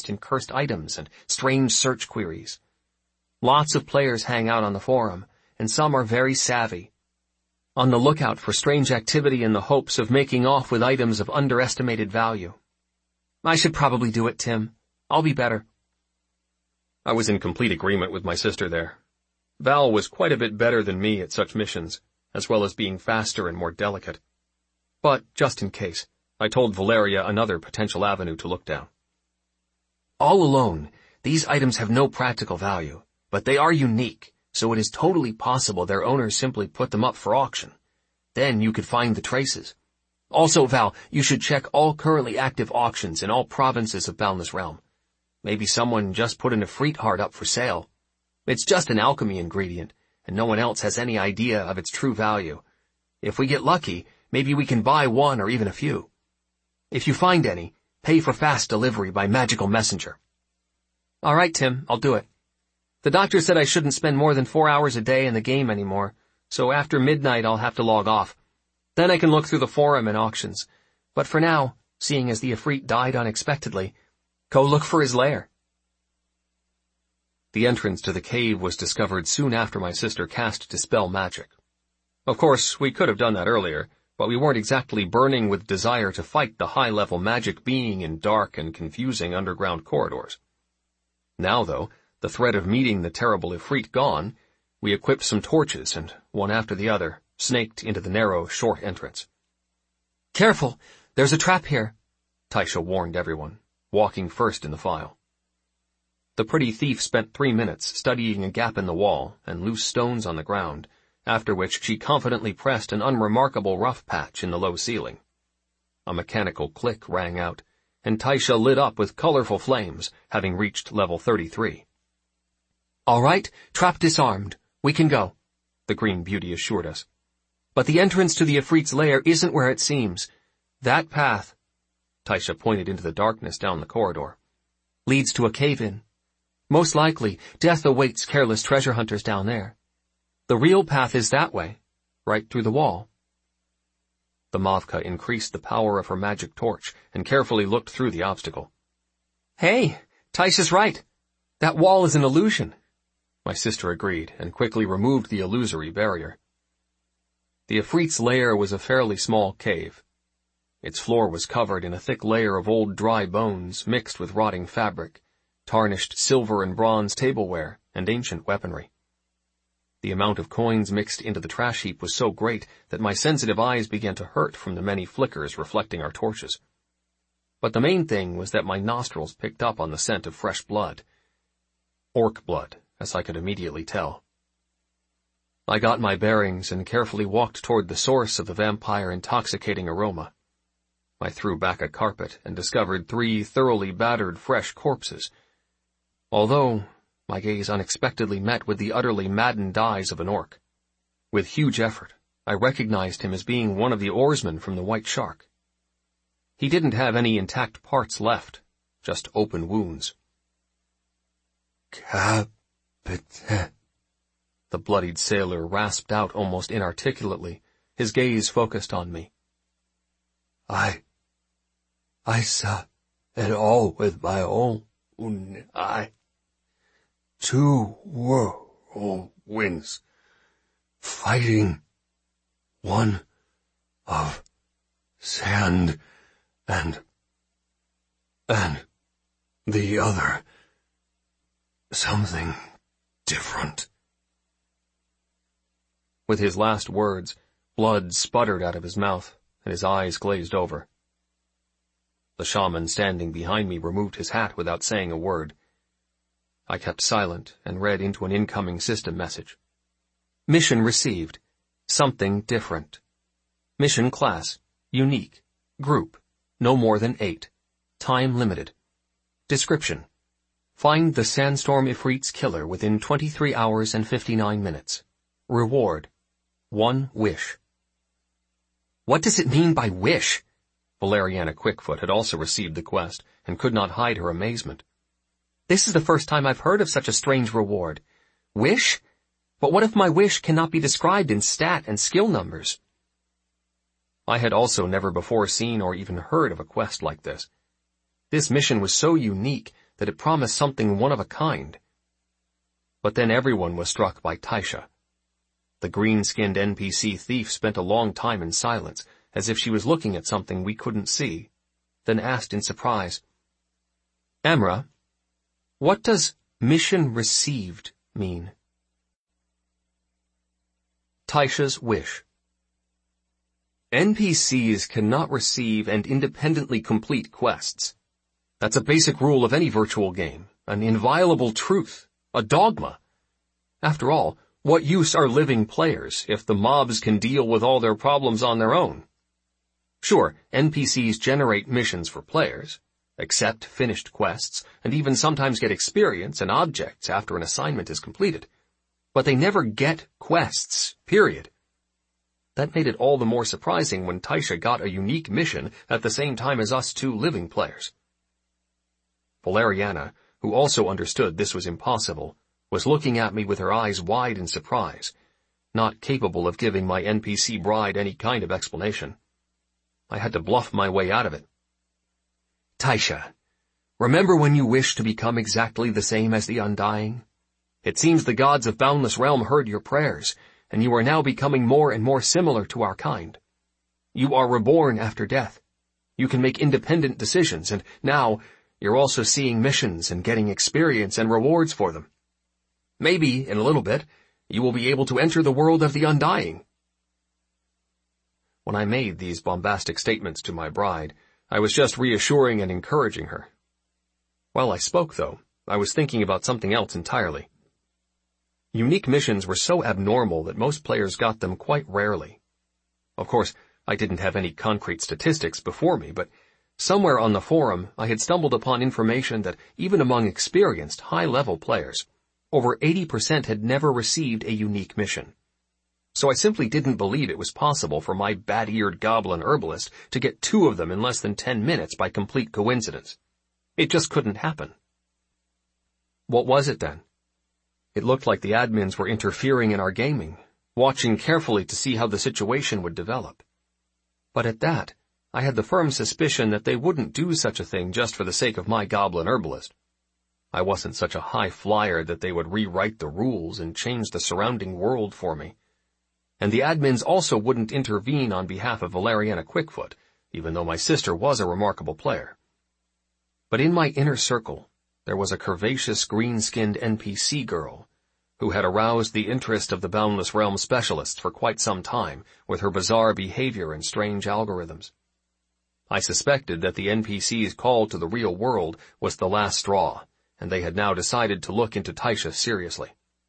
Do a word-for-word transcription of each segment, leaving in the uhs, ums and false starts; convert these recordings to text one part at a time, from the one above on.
interest in cursed items and strange search queries. Lots of players hang out on the forum, and some are very savvy, on the lookout for strange activity in the hopes of making off with items of underestimated value. I should probably do it, Tim. I'll be better. I was in complete agreement with my sister there. Val was quite a bit better than me at such missions, as well as being faster and more delicate. But, just in case, I told Valeria another potential avenue to look down. All alone, these items have no practical value, but they are unique, so it is totally possible their owners simply put them up for auction. Then you could find the traces. Also, Val, you should check all currently active auctions in all provinces of Boundless Realm. Maybe someone just put an Ifrit heart up for sale. It's just an alchemy ingredient, and no one else has any idea of its true value. If we get lucky, maybe we can buy one or even a few. If you find any, pay for fast delivery by magical messenger. All right, Tim, I'll do it. The doctor said I shouldn't spend more than four hours a day in the game anymore, so after midnight I'll have to log off. Then I can look through the forum and auctions. But for now, seeing as the Ifrit died unexpectedly, go look for his lair. The entrance to the cave was discovered soon after my sister cast Dispel Magic. Of course, we could have done that earlier, but we weren't exactly burning with desire to fight the high-level magic being in dark and confusing underground corridors. Now, though, the threat of meeting the terrible Ifrit gone, we equipped some torches and, one after the other, snaked into the narrow, short entrance. Careful! There's a trap here, Taisha warned everyone, walking first in the file. The pretty thief spent three minutes studying a gap in the wall and loose stones on the ground, after which she confidently pressed an unremarkable rough patch in the low ceiling. A mechanical click rang out, and Taisha lit up with colorful flames, having reached level thirty-three. All right, trap disarmed. We can go, the green beauty assured us. But the entrance to the Ifrit's lair isn't where it seems. That path, Taisha pointed into the darkness down the corridor, leads to a cave-in. Most likely, death awaits careless treasure hunters down there. The real path is that way, right through the wall. The Mavka increased the power of her magic torch and carefully looked through the obstacle. Hey, Taisha's right. That wall is an illusion. My sister agreed and quickly removed the illusory barrier. The Ifrit's lair was a fairly small cave. Its floor was covered in a thick layer of old dry bones mixed with rotting fabric, tarnished silver and bronze tableware, and ancient weaponry. The amount of coins mixed into the trash heap was so great that my sensitive eyes began to hurt from the many flickers reflecting our torches. But the main thing was that my nostrils picked up on the scent of fresh blood. Orc blood, as I could immediately tell. I got my bearings and carefully walked toward the source of the vampire-intoxicating aroma. I threw back a carpet and discovered three thoroughly battered fresh corpses. Although my gaze unexpectedly met with the utterly maddened eyes of an orc. With huge effort, I recognized him as being one of the oarsmen from the White Shark. He didn't have any intact parts left, just open wounds. Captain, the bloodied sailor rasped out almost inarticulately, his gaze focused on me. I, I saw it all with my own eye. Two whirlwinds fighting, one of sand and, and the other something different. With his last words, blood sputtered out of his mouth, and his eyes glazed over. The shaman standing behind me removed his hat without saying a word. I kept silent and read into an incoming system message. Mission received. Something different. Mission class. Unique. Group. No more than eight. Time limited. Description. Find the Sandstorm Ifrit's killer within twenty-three hours and fifty-nine minutes. Reward. One wish. What does it mean by wish? Valeriana Quickfoot had also received the quest and could not hide her amazement. This is the first time I've heard of such a strange reward. Wish? But what if my wish cannot be described in stat and skill numbers? I had also never before seen or even heard of a quest like this. This mission was so unique that it promised something one of a kind. But then everyone was struck by Taisha. The green-skinned N P C thief spent a long time in silence, as if she was looking at something we couldn't see, then asked in surprise, "Amra, what does mission received mean?" Taisha's wish. N P Cs cannot receive and independently complete quests. That's a basic rule of any virtual game, an inviolable truth, a dogma. After all, what use are living players if the mobs can deal with all their problems on their own? Sure, N P Cs generate missions for players, accept finished quests, and even sometimes get experience and objects after an assignment is completed. But they never get quests, period. That made it all the more surprising when Taisha got a unique mission at the same time as us two living players. Valeriana, who also understood this was impossible, was looking at me with her eyes wide in surprise, not capable of giving my N P C bride any kind of explanation. I had to bluff my way out of it. "Taisha, remember when you wished to become exactly the same as the Undying? It seems the gods of Boundless Realm heard your prayers, and you are now becoming more and more similar to our kind. You are reborn after death. You can make independent decisions, and now you're also seeing missions and getting experience and rewards for them. Maybe, in a little bit, you will be able to enter the world of the Undying." When I made these bombastic statements to my bride, I was just reassuring and encouraging her. While I spoke, though, I was thinking about something else entirely. Unique missions were so abnormal that most players got them quite rarely. Of course, I didn't have any concrete statistics before me, but somewhere on the forum I had stumbled upon information that even among experienced, high-level players, over eighty percent had never received a unique mission. So I simply didn't believe it was possible for my bat-eared goblin herbalist to get two of them in less than ten minutes by complete coincidence. It just couldn't happen. What was it then? It looked like the admins were interfering in our gaming, watching carefully to see how the situation would develop. But at that, I had the firm suspicion that they wouldn't do such a thing just for the sake of my goblin herbalist. I wasn't such a high flyer that they would rewrite the rules and change the surrounding world for me. And the admins also wouldn't intervene on behalf of Valeriana Quickfoot, even though my sister was a remarkable player. But in my inner circle, there was a curvaceous green-skinned N P C girl who had aroused the interest of the Boundless Realm specialists for quite some time with her bizarre behavior and strange algorithms. I suspected that the N P C's call to the real world was the last straw, and they had now decided to look into Taisha seriously.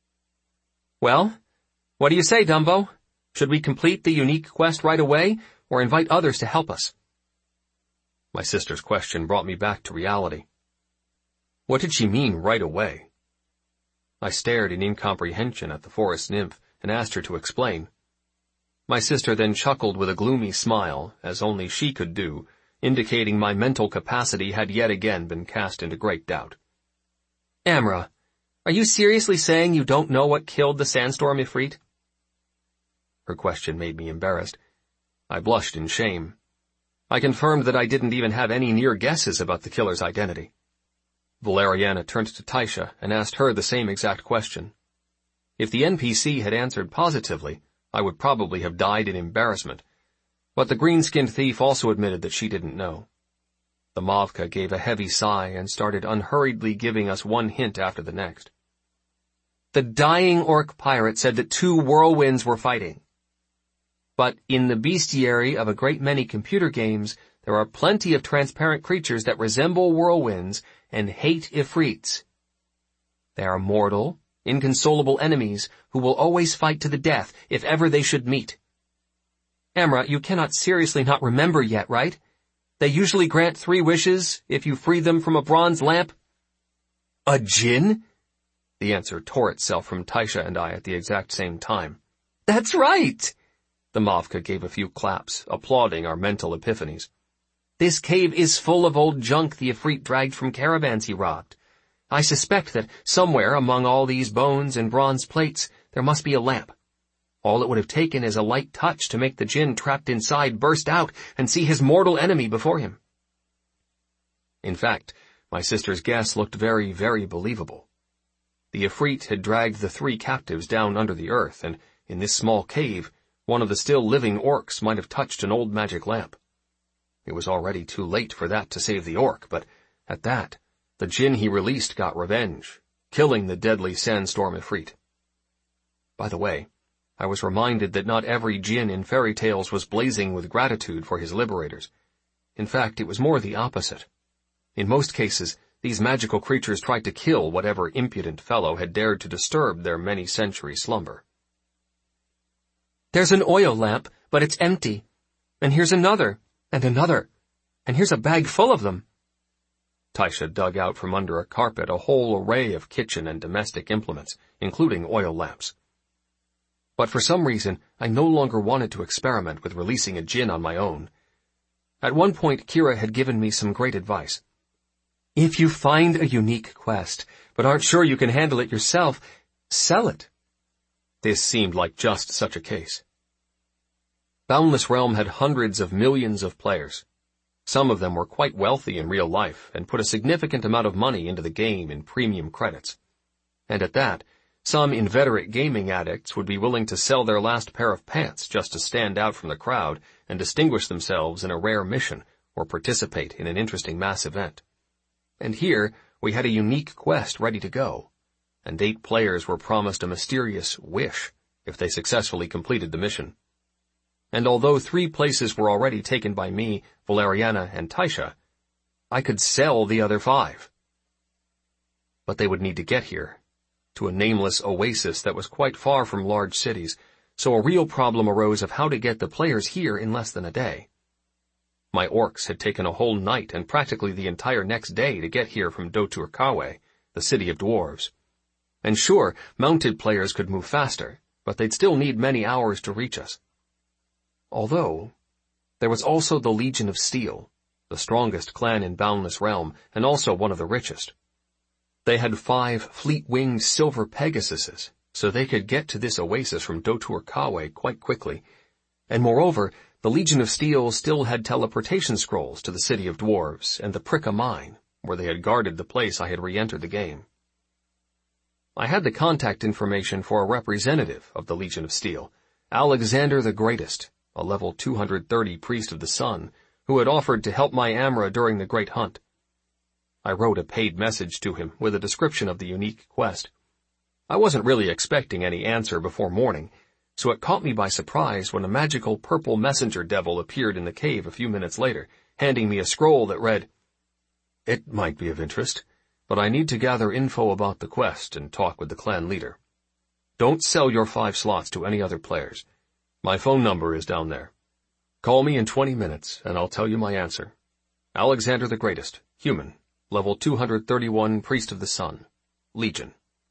"Well, what do you say, Dumbo? Should we complete the unique quest right away, or invite others to help us?" My sister's question brought me back to reality. What did she mean, right away? I stared in incomprehension at the forest nymph and asked her to explain. My sister then chuckled with a gloomy smile, as only she could do, indicating my mental capacity had yet again been cast into great doubt. "Amra, are you seriously saying you don't know what killed the sandstorm Ifrit?" Her question made me embarrassed. I blushed in shame. I confirmed that I didn't even have any near guesses about the killer's identity. Valeriana turned to Taisha and asked her the same exact question. If the N P C had answered positively, I would probably have died in embarrassment, but the green-skinned thief also admitted that she didn't know. The Mavka gave a heavy sigh and started unhurriedly giving us one hint after the next. "The dying orc pirate said that two whirlwinds were fighting. But in the bestiary of a great many computer games, there are plenty of transparent creatures that resemble whirlwinds and hate Ifrits. They are mortal, inconsolable enemies who will always fight to the death if ever they should meet. Amra, you cannot seriously not remember yet, right? They usually grant three wishes if you free them from a bronze lamp." "A djinn?" The answer tore itself from Taisha and I at the exact same time. "That's right!" The Mavka gave a few claps, applauding our mental epiphanies. "This cave is full of old junk the Ifrit dragged from caravans he robbed. I suspect that somewhere among all these bones and bronze plates there must be a lamp. All it would have taken is a light touch to make the djinn trapped inside burst out and see his mortal enemy before him." In fact, My sister's guess looked very, very believable. The Ifrit had dragged the three captives down under the earth, and in this small cave, one of the still living orcs might have touched an old magic lamp. It was already too late for that to save the orc, but at that, the djinn he released got revenge, killing the deadly sandstorm Ifrit. By the way, I was reminded that not every djinn in fairy tales was blazing with gratitude for his liberators. In fact, it was more the opposite. In most cases, these magical creatures tried to kill whatever impudent fellow had dared to disturb their many-century slumber. There's an oil lamp, but it's empty. And here's another, and another, and here's a bag full of them. Taisha dug out from under a carpet a whole array of kitchen and domestic implements, including oil lamps. But for some reason, I no longer wanted to experiment with releasing a djinn on my own. At one point, Kira had given me some great advice. If you find a unique quest, but aren't sure you can handle it yourself, sell it. This seemed like just such a case. Boundless Realm had hundreds of millions of players. Some of them were quite wealthy in real life and put a significant amount of money into the game in premium credits. And at that, some inveterate gaming addicts would be willing to sell their last pair of pants just to stand out from the crowd and distinguish themselves in a rare mission or participate in an interesting mass event. And here, we had a unique quest ready to go, and eight players were promised a mysterious wish if they successfully completed the mission. And although three places were already taken by me, Valeriana, and Taisha, I could sell the other five. But they would need to get here, to a nameless oasis that was quite far from large cities, so a real problem arose of how to get the players here in less than a day. My orcs had taken a whole night and practically the entire next day to get here from Dotur Kawe, the city of dwarves. And sure, mounted players could move faster, but they'd still need many hours to reach us. Although, there was also the Legion of Steel, the strongest clan in Boundless Realm, and also one of the richest. They had five fleet-winged silver Pegasuses, so they could get to this oasis from Dotur Kawe quite quickly, and moreover, the Legion of Steel still had teleportation scrolls to the city of dwarves and the Pricka Mine, where they had guarded the place I had re-entered the game. I had the contact information for a representative of the Legion of Steel, Alexander the Greatest, a level two hundred thirty priest of the sun, who had offered to help my Amra during the Great Hunt. I wrote a paid message to him with a description of the unique quest. I wasn't really expecting any answer before morning, so it caught me by surprise when a magical purple messenger devil appeared in the cave a few minutes later, handing me a scroll that read, "It might be of interest, but I need to gather info about the quest and talk with the clan leader. Don't sell your five slots to any other players. My phone number is down there. Call me in twenty minutes, and I'll tell you my answer. Alexander the Greatest, human, level two hundred thirty-one, priest of the sun, Legion."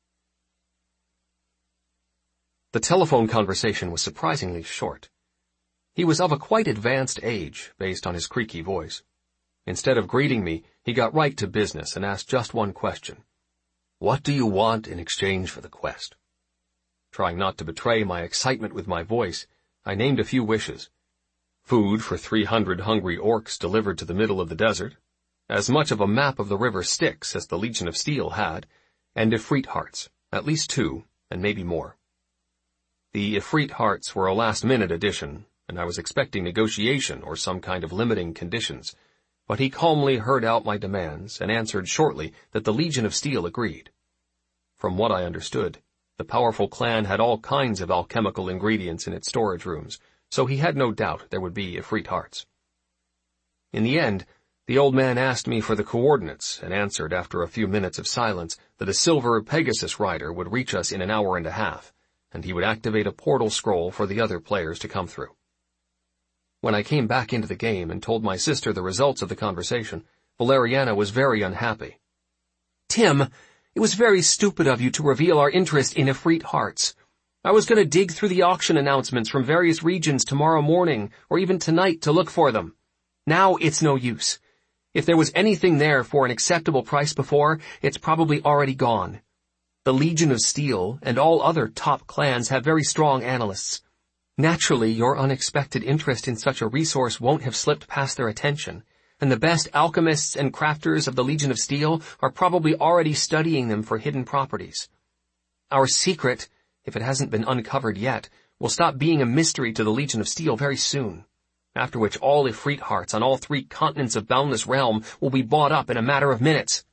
The telephone conversation was surprisingly short. He was of a quite advanced age, based on his creaky voice. Instead of greeting me, he got right to business and asked just one question. "What do you want in exchange for the quest?" Trying not to betray my excitement with my voice, I named a few wishes. Food for three hundred hungry orcs delivered to the middle of the desert, as much of a map of the river Styx as the Legion of Steel had, and Ifrit hearts, at least two, and maybe more. The Ifrit hearts were a last-minute addition, and I was expecting negotiation or some kind of limiting conditions, but he calmly heard out my demands and answered shortly that the Legion of Steel agreed. From what I understood, the powerful clan had all kinds of alchemical ingredients in its storage rooms, so he had no doubt there would be Ifrit hearts. In the end, the old man asked me for the coordinates and answered after a few minutes of silence that a silver Pegasus rider would reach us in an hour and a half, and he would activate a portal scroll for the other players to come through. When I came back into the game and told my sister the results of the conversation, Valeriana was very unhappy. "Tim, it was very stupid of you to reveal our interest in Ifrit hearts. I was going to dig through the auction announcements from various regions tomorrow morning or even tonight to look for them. Now it's no use. If there was anything there for an acceptable price before, it's probably already gone. The Legion of Steel and all other top clans have very strong analysts. Naturally, your unexpected interest in such a resource won't have slipped past their attention, and the best alchemists and crafters of the Legion of Steel are probably already studying them for hidden properties. Our secret, if it hasn't been uncovered yet, will stop being a mystery to the Legion of Steel very soon, after which all Ifrit hearts on all three continents of Boundless Realm will be bought up in a matter of minutes.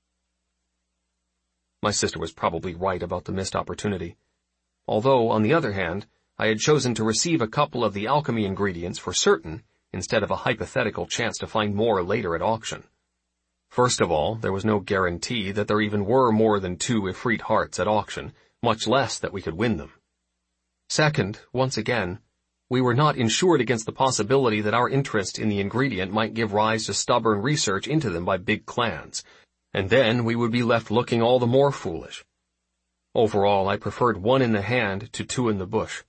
My sister was probably right about the missed opportunity. Although, on the other hand, I had chosen to receive a couple of the alchemy ingredients for certain, instead of a hypothetical chance to find more later at auction. First of all, there was no guarantee that there even were more than two Ifrit hearts at auction, much less that we could win them. Second, once again, we were not insured against the possibility that our interest in the ingredient might give rise to stubborn research into them by big clans, and then we would be left looking all the more foolish. Overall, I preferred one in the hand to two in the bush.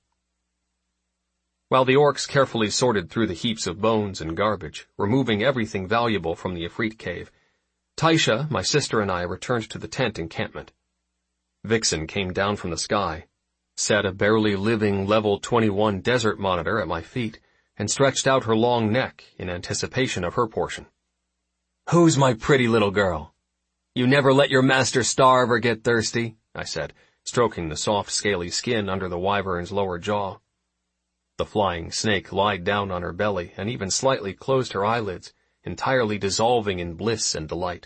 While the orcs carefully sorted through the heaps of bones and garbage, removing everything valuable from the Ifrit cave, Taisha, my sister, and I returned to the tent encampment. Vixen came down from the sky, set a barely living level twenty-one desert monitor at my feet, and stretched out her long neck in anticipation of her portion. "Who's my pretty little girl? You never let your master starve or get thirsty," I said, stroking the soft, scaly skin under the wyvern's lower jaw. The flying snake lied down on her belly and even slightly closed her eyelids, entirely dissolving in bliss and delight.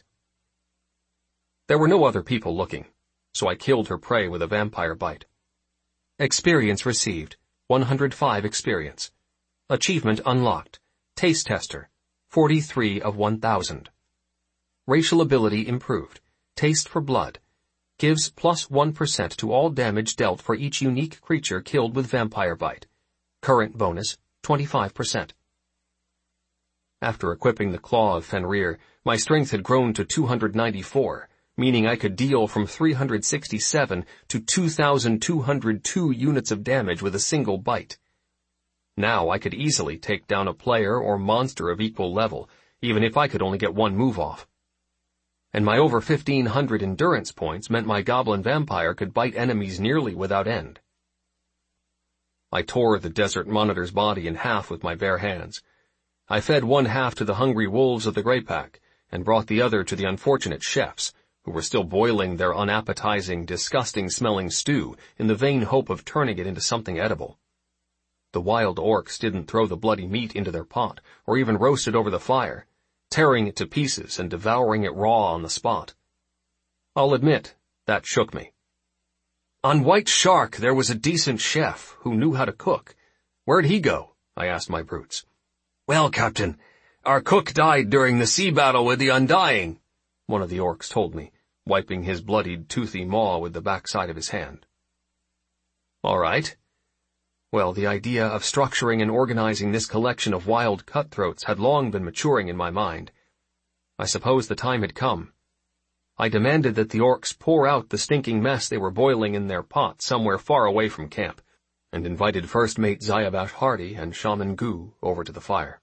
There were no other people looking, so I killed her prey with a vampire bite. Experience received, one hundred five experience. Achievement unlocked, Taste Tester, forty-three of one thousand. Racial ability improved, Taste for Blood, gives plus one percent to all damage dealt for each unique creature killed with vampire bite. Current bonus, twenty-five percent. After equipping the Claw of Fenrir, my strength had grown to two hundred ninety-four, meaning I could deal from three hundred sixty-seven to two thousand two hundred two units of damage with a single bite. Now I could easily take down a player or monster of equal level, even if I could only get one move off. And my over fifteen hundred endurance points meant my goblin vampire could bite enemies nearly without end. I tore the desert monitor's body in half with my bare hands. I fed one half to the hungry wolves of the Grey Pack, and brought the other to the unfortunate chefs, who were still boiling their unappetizing, disgusting-smelling stew in the vain hope of turning it into something edible. The wild orcs didn't throw the bloody meat into their pot, or even roast it over the fire, tearing it to pieces and devouring it raw on the spot. I'll admit, that shook me. On White Shark there was a decent chef who knew how to cook. Where'd he go? I asked my brutes. Well, Captain, our cook died during the sea battle with the Undying, one of the orcs told me, wiping his bloodied, toothy maw with the backside of his hand. All right. Well, the idea of structuring and organizing this collection of wild cutthroats had long been maturing in my mind. I suppose the time had come. I demanded that the orcs pour out the stinking mess they were boiling in their pot somewhere far away from camp, and invited First Mate Zayabash Hardy and Shaman Gu over to the fire.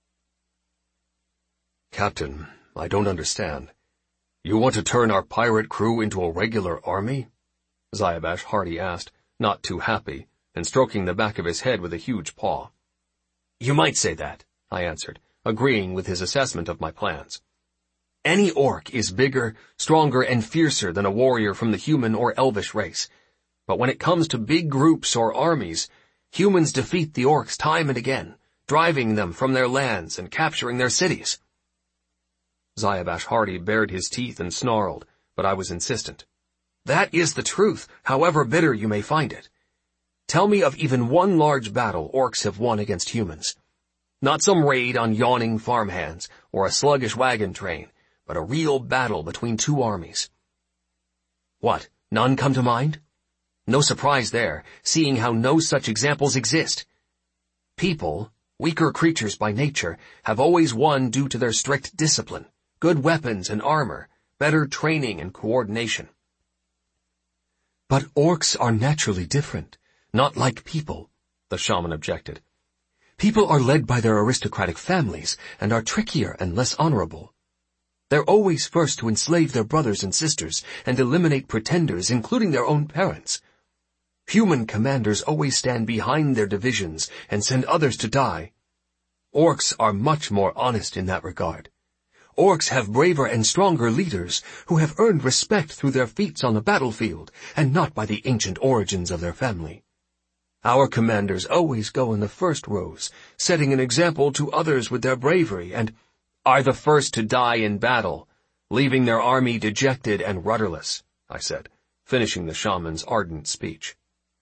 Captain, I don't understand. You want to turn our pirate crew into a regular army? Zayabash Hardy asked, not too happy, and stroking the back of his head with a huge paw. You might say that, I answered, agreeing with his assessment of my plans. Any orc is bigger, stronger, and fiercer than a warrior from the human or elvish race. But when it comes to big groups or armies, humans defeat the orcs time and again, driving them from their lands and capturing their cities. Zayabash Hardy bared his teeth and snarled, but I was insistent. That is the truth, however bitter you may find it. Tell me of even one large battle orcs have won against humans. Not some raid on yawning farmhands or a sluggish wagon train, but a real battle between two armies. What, none come to mind? No surprise there, seeing how no such examples exist. People, weaker creatures by nature, have always won due to their strict discipline, good weapons and armor, better training and coordination. But orcs are naturally different, not like people, the shaman objected. People are led by their aristocratic families and are trickier and less honorable. They're always first to enslave their brothers and sisters and eliminate pretenders, including their own parents. Human commanders always stand behind their divisions and send others to die. Orcs are much more honest in that regard. Orcs have braver and stronger leaders who have earned respect through their feats on the battlefield and not by the ancient origins of their family. Our commanders always go in the first rows, setting an example to others with their bravery and are the first to die in battle, leaving their army dejected and rudderless, I said, finishing the shaman's ardent speech.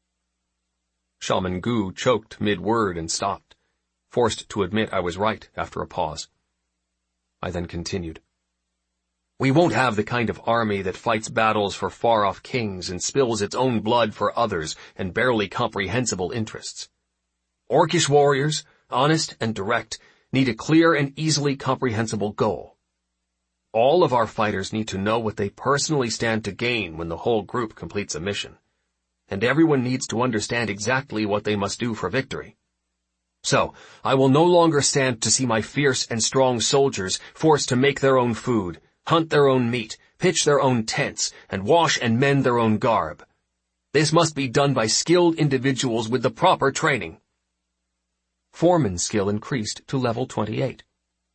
Shaman Gu choked mid-word and stopped, forced to admit I was right after a pause. I then continued. We won't have the kind of army that fights battles for far-off kings and spills its own blood for others and barely comprehensible interests. Orcish warriors, honest and direct, need a clear and easily comprehensible goal. All of our fighters need to know what they personally stand to gain when the whole group completes a mission, and everyone needs to understand exactly what they must do for victory. So, I will no longer stand to see my fierce and strong soldiers forced to make their own food, hunt their own meat, pitch their own tents, and wash and mend their own garb. This must be done by skilled individuals with the proper training. Foreman's skill increased to level twenty-eight.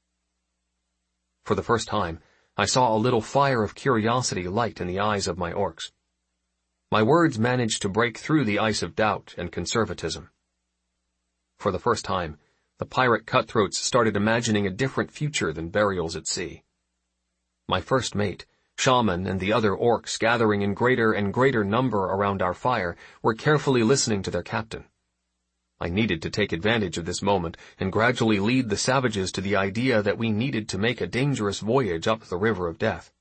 For the first time, I saw a little fire of curiosity light in the eyes of my orcs. My words managed to break through the ice of doubt and conservatism. For the first time, the pirate cutthroats started imagining a different future than burials at sea. My first mate, Shaman, and the other orcs gathering in greater and greater number around our fire were carefully listening to their captain. I needed to take advantage of this moment and gradually lead the savages to the idea that we needed to make a dangerous voyage up the river of death.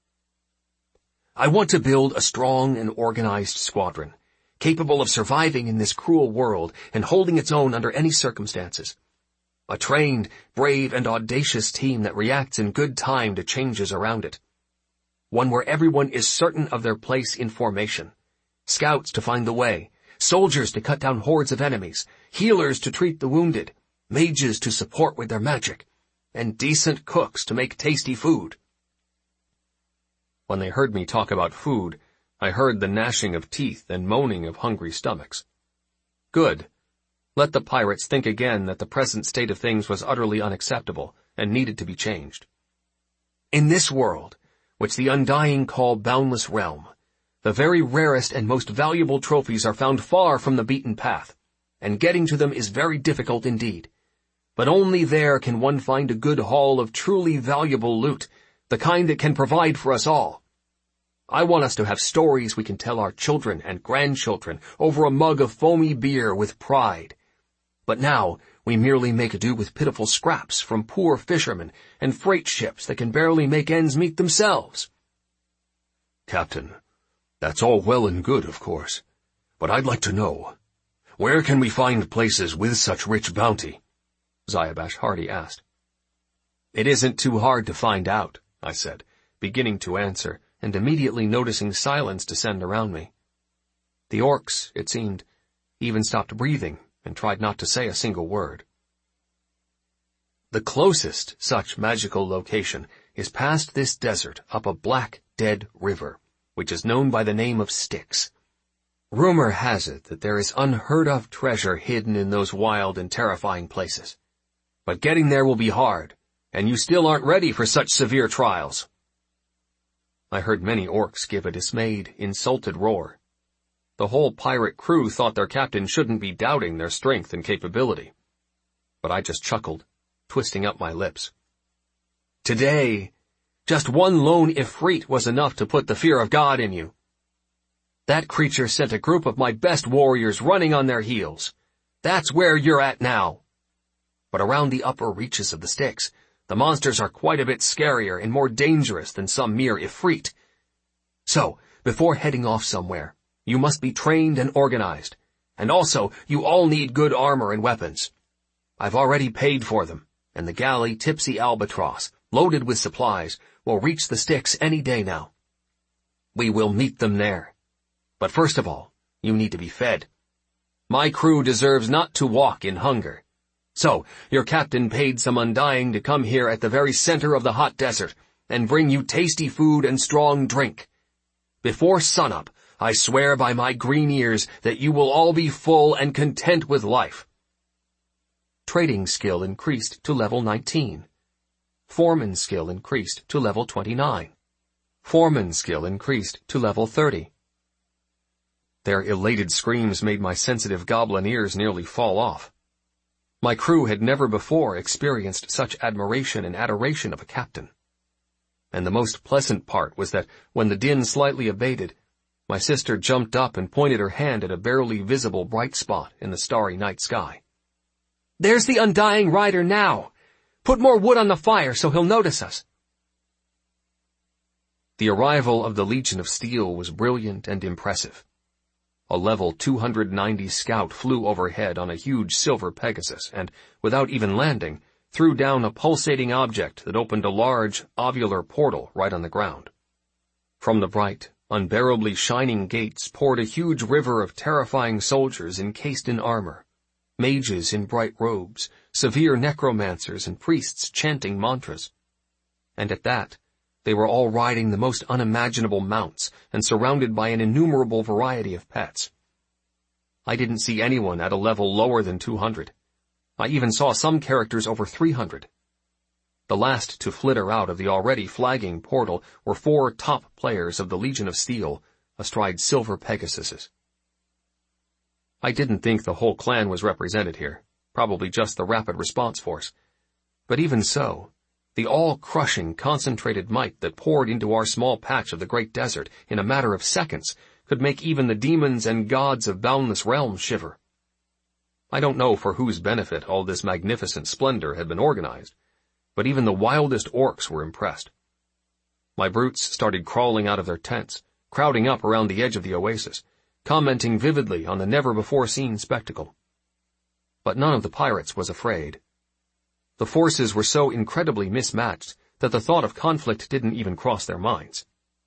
I want to build a strong and organized squadron, capable of surviving in this cruel world and holding its own under any circumstances. A trained, brave, and audacious team that reacts in good time to changes around it. One where everyone is certain of their place in formation. Scouts to find the way, soldiers to cut down hordes of enemies, healers to treat the wounded, mages to support with their magic, and decent cooks to make tasty food. When they heard me talk about food, I heard the gnashing of teeth and moaning of hungry stomachs. Good. Let the pirates think again that the present state of things was utterly unacceptable and needed to be changed. In this world, which the Undying call Boundless Realm, the very rarest and most valuable trophies are found far from the beaten path, and getting to them is very difficult indeed. But only there can one find a good haul of truly valuable loot, the kind that can provide for us all. I want us to have stories we can tell our children and grandchildren over a mug of foamy beer with pride. But now we merely make do with pitiful scraps from poor fishermen and freight ships that can barely make ends meet themselves. Captain, that's all well and good, of course, but I'd like to know, where can we find places with such rich bounty? Zayabash Hardy asked. It isn't too hard to find out, I said, beginning to answer, and immediately noticing silence descend around me. The orcs, it seemed, even stopped breathing and tried not to say a single word. The closest such magical location is past this desert up a black, dead river, which is known by the name of Styx. Rumor has it that there is unheard-of treasure hidden in those wild and terrifying places. But getting there will be hard, and you still aren't ready for such severe trials. I heard many orcs give a dismayed, insulted roar. The whole pirate crew thought their captain shouldn't be doubting their strength and capability. But I just chuckled, twisting up my lips. Today, just one lone Ifrit was enough to put the fear of God in you. That creature sent a group of my best warriors running on their heels. That's where you're at now. But around the upper reaches of the Styx, the monsters are quite a bit scarier and more dangerous than some mere Ifrit. So, before heading off somewhere, you must be trained and organized. And also, you all need good armor and weapons. I've already paid for them, and the galley Tipsy Albatross, loaded with supplies, will reach the Styx any day now. We will meet them there. But first of all, you need to be fed. My crew deserves not to walk in hunger. So, your captain paid some Undying to come here at the very center of the hot desert and bring you tasty food and strong drink. Before sunup, I swear by my green ears that you will all be full and content with life. Trading skill increased to level nineteen. Foreman skill increased to level twenty-nine. Foreman skill increased to level thirty. Their elated screams made my sensitive goblin ears nearly fall off. My crew had never before experienced such admiration and adoration of a captain. And the most pleasant part was that when the din slightly abated, my sister jumped up and pointed her hand at a barely visible bright spot in the starry night sky. "There's the Undying Rider now! Put more wood on the fire so he'll notice us." The arrival of the Legion of Steel was brilliant and impressive. A level two hundred ninety scout flew overhead on a huge silver Pegasus and, without even landing, threw down a pulsating object that opened a large, ovular portal right on the ground. From the bright, unbearably shining gates poured a huge river of terrifying soldiers encased in armor, mages in bright robes, severe necromancers and priests chanting mantras. And at that, they were all riding the most unimaginable mounts and surrounded by an innumerable variety of pets. I didn't see anyone at a level lower than two hundred. I even saw some characters over three hundred. The last to flitter out of the already flagging portal were four top players of the Legion of Steel, astride silver Pegasuses. I didn't think the whole clan was represented here, probably just the Rapid Response Force. But even so, the all-crushing, concentrated might that poured into our small patch of the great desert in a matter of seconds could make even the demons and gods of boundless realms shiver. I don't know for whose benefit all this magnificent splendor had been organized, but even the wildest orcs were impressed. My brutes started crawling out of their tents, crowding up around the edge of the oasis, commenting vividly on the never-before-seen spectacle. But none of the pirates was afraid. The forces were so incredibly mismatched that the thought of conflict didn't even cross their minds.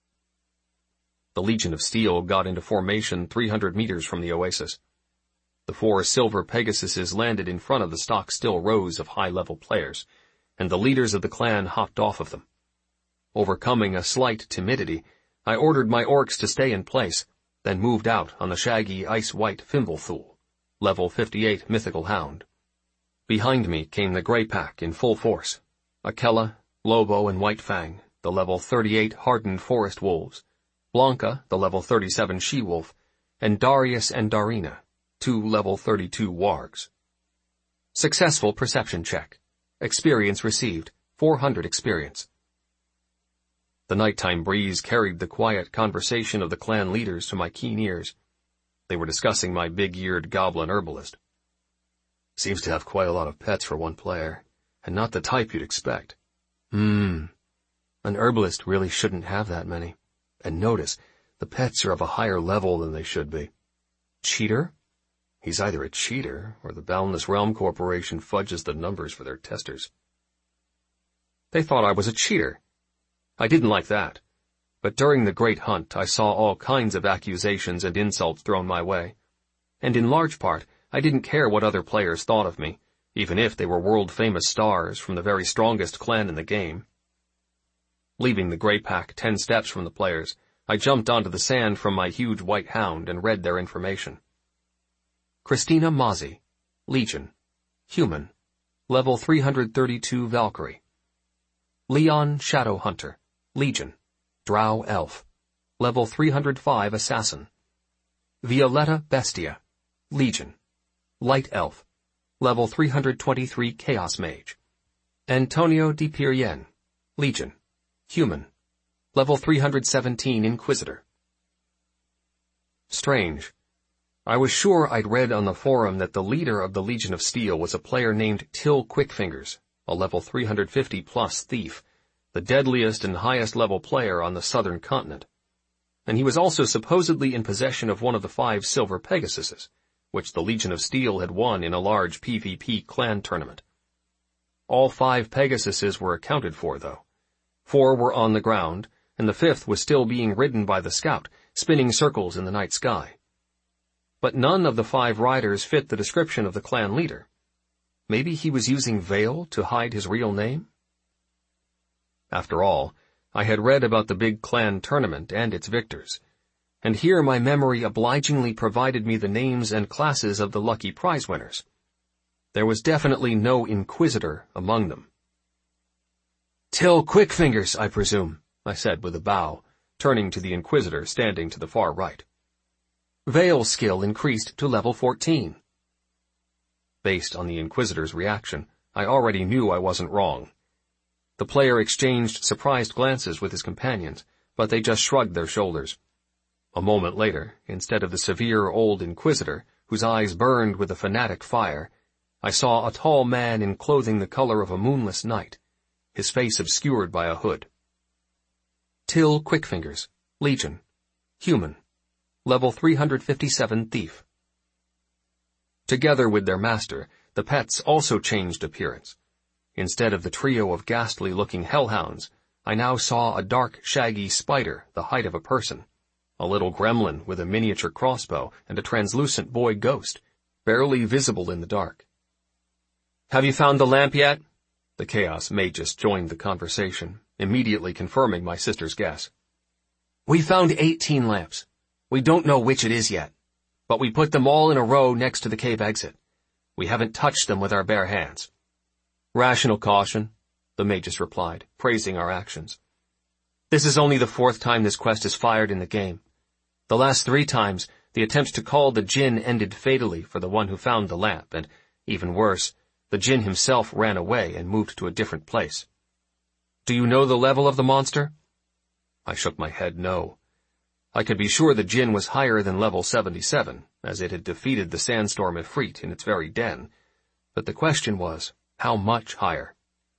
The Legion of Steel got into formation three hundred meters from the oasis. The four silver Pegasuses landed in front of the stock-still rows of high-level players, and the leaders of the clan hopped off of them. Overcoming a slight timidity, I ordered my orcs to stay in place, then moved out on the shaggy ice-white Fimbulthul, level fifty-eight mythical hound. Behind me came the Grey Pack in full force, Akella, Lobo, and White Fang, the level thirty-eight hardened forest wolves, Blanca, the level thirty-seven she-wolf, and Darius and Darina, two level thirty-two wargs. Successful perception check. Experience received, four hundred experience. The nighttime breeze carried the quiet conversation of the clan leaders to my keen ears. They were discussing my big-eared goblin herbalist. Seems to have quite a lot of pets for one player, and not the type you'd expect. Hmm. An herbalist really shouldn't have that many. And notice, the pets are of a higher level than they should be. Cheater? He's either a cheater, or the Boundless Realm Corporation fudges the numbers for their testers. They thought I was a cheater. I didn't like that. But during the Great Hunt, I saw all kinds of accusations and insults thrown my way. And in large part, I didn't care what other players thought of me, even if they were world-famous stars from the very strongest clan in the game. Leaving the Grey Pack ten steps from the players, I jumped onto the sand from my huge white hound and read their information. Christina Mozzie, Legion, Human, level three hundred thirty-two Valkyrie. Leon Shadowhunter, Legion, Drow Elf, level three hundred five Assassin. Violetta Bestia, Legion, Light Elf, level three hundred twenty-three Chaos Mage. Antonio Di Pirien, Legion, Human, level three hundred seventeen Inquisitor. Strange. I was sure I'd read on the forum that the leader of the Legion of Steel was a player named Till Quickfingers, a level three hundred fifty plus thief, the deadliest and highest level player on the southern continent. And he was also supposedly in possession of one of the five silver Pegasuses, which the Legion of Steel had won in a large PvP clan tournament. All five Pegasuses were accounted for, though. Four were on the ground, and the fifth was still being ridden by the scout, spinning circles in the night sky. But none of the five riders fit the description of the clan leader. Maybe he was using Veil to hide his real name? After all, I had read about the big clan tournament and its victors, and here my memory obligingly provided me the names and classes of the lucky prize winners. There was definitely no Inquisitor among them. "Till Quickfingers, I presume," I said with a bow, turning to the Inquisitor standing to the far right. Veil skill increased to level fourteen. Based on the Inquisitor's reaction, I already knew I wasn't wrong. The player exchanged surprised glances with his companions, but they just shrugged their shoulders. A moment later, instead of the severe old Inquisitor, whose eyes burned with a fanatic fire, I saw a tall man in clothing the color of a moonless night, his face obscured by a hood. Till Quickfingers, Legion, Human, Level three hundred fifty-seven Thief. Together with their master, the pets also changed appearance. Instead of the trio of ghastly-looking hellhounds, I now saw a dark, shaggy spider the height of a person, a little gremlin with a miniature crossbow, and a translucent boy ghost, barely visible in the dark. "Have you found the lamp yet?" The Chaos Magus joined the conversation, immediately confirming my sister's guess. "We found eighteen lamps. We don't know which it is yet, but we put them all in a row next to the cave exit. We haven't touched them with our bare hands." "Rational caution," the Magus replied, praising our actions. "This is only the fourth time this quest is fired in the game. The last three times, the attempts to call the Djinn ended fatally for the one who found the lamp, and, even worse, the Djinn himself ran away and moved to a different place. Do you know the level of the monster?" I shook my head no. I could be sure the Djinn was higher than level seventy-seven, as it had defeated the Sandstorm Ifrit in its very den, but the question was, how much higher?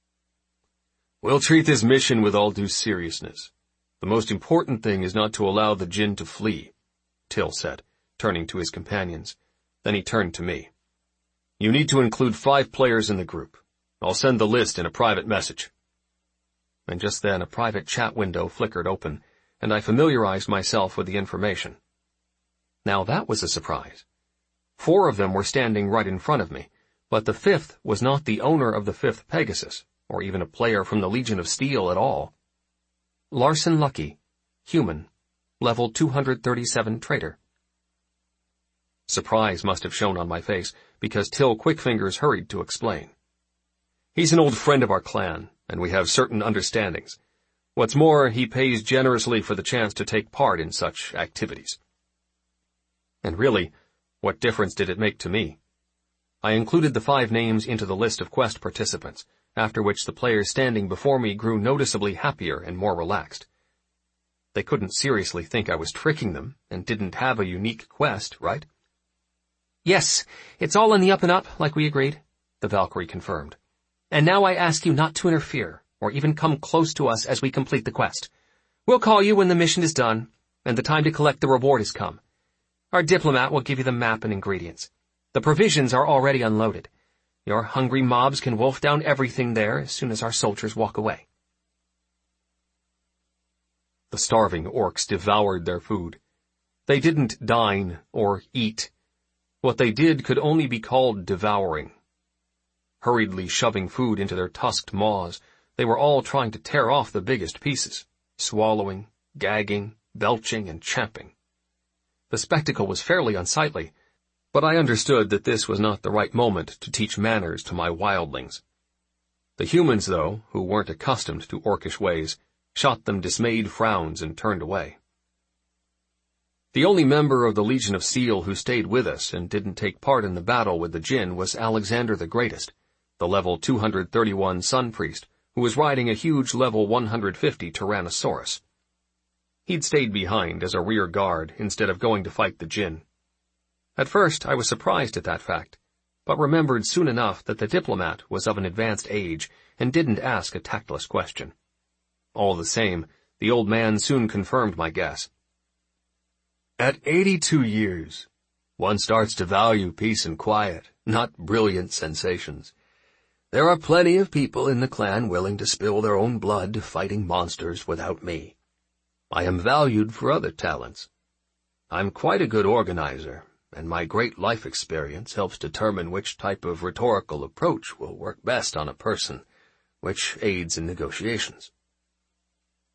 "We'll treat this mission with all due seriousness. The most important thing is not to allow the Djinn to flee," Till said, turning to his companions. Then he turned to me. "You need to include five players in the group. I'll send the list in a private message." And just then a private chat window flickered open, and I familiarized myself with the information. Now that was a surprise. Four of them were standing right in front of me, but the fifth was not the owner of the fifth Pegasus, or even a player from the Legion of Steel at all. Larson Lucky, Human, Level two hundred thirty-seven Trader. Surprise must have shown on my face, because Till Quickfingers hurried to explain. "He's an old friend of our clan, and we have certain understandings. What's more, he pays generously for the chance to take part in such activities." And really, what difference did it make to me? I included the five names into the list of quest participants, after which the players standing before me grew noticeably happier and more relaxed. They couldn't seriously think I was tricking them, and didn't have a unique quest, right? "Yes, it's all on the up and up, like we agreed," the Valkyrie confirmed. "And now I ask you not to interfere, or even come close to us as we complete the quest. We'll call you when the mission is done, and the time to collect the reward has come. Our diplomat will give you the map and ingredients. The provisions are already unloaded. Your hungry mobs can wolf down everything there as soon as our soldiers walk away." The starving orcs devoured their food. They didn't dine or eat. What they did could only be called devouring. Hurriedly shoving food into their tusked maws, they were all trying to tear off the biggest pieces, swallowing, gagging, belching, and champing. The spectacle was fairly unsightly, but I understood that this was not the right moment to teach manners to my wildlings. The humans, though, who weren't accustomed to orcish ways, shot them dismayed frowns and turned away. The only member of the Legion of Steel who stayed with us and didn't take part in the battle with the Djinn was Alexander the Greatest, the level two hundred thirty-one Sun Priest, who was riding a huge level one hundred fifty Tyrannosaurus. He'd stayed behind as a rear guard instead of going to fight the Djinn. At first I was surprised at that fact, but remembered soon enough that the diplomat was of an advanced age and didn't ask a tactless question. All the same, the old man soon confirmed my guess. "At eighty-two years, one starts to value peace and quiet, not brilliant sensations. There are plenty of people in the clan willing to spill their own blood fighting monsters without me. I am valued for other talents. I'm quite a good organizer, and my great life experience helps determine which type of rhetorical approach will work best on a person, which aids in negotiations."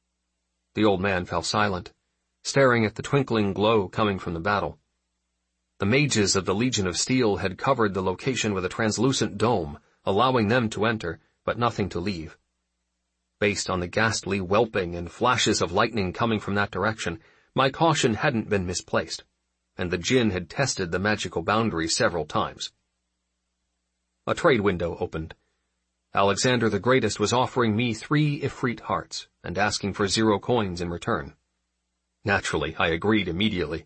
The old man fell silent, staring at the twinkling glow coming from the battle. The mages of the Legion of Steel had covered the location with a translucent dome, allowing them to enter, but nothing to leave. Based on the ghastly whelping and flashes of lightning coming from that direction, my caution hadn't been misplaced, and the Jinn had tested the magical boundary several times. A trade window opened. Alexander the Greatest was offering me three Ifrit hearts and asking for zero coins in return. Naturally, I agreed immediately.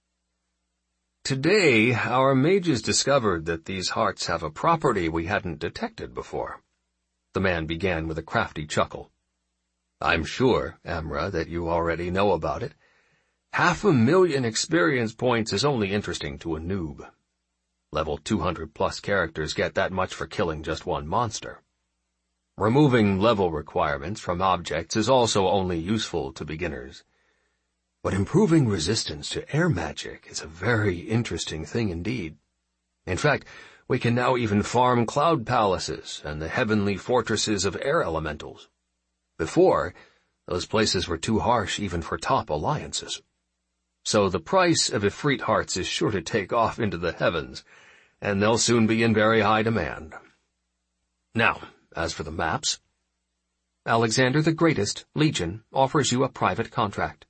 Today, our mages discovered that these hearts have a property we hadn't detected before. The man began with a crafty chuckle. I'm sure, Amra, that you already know about it. Half a million experience points is only interesting to a noob. Level two hundred plus characters get that much for killing just one monster. Removing level requirements from objects is also only useful to beginners. But improving resistance to air magic is a very interesting thing indeed. In fact, we can now even farm cloud palaces and the heavenly fortresses of air elementals. Before, those places were too harsh even for top alliances. So the price of Ifrit hearts is sure to take off into the heavens, and they'll soon be in very high demand. Now, as for the maps, Alexander the Greatest, Legion, offers you a private contract.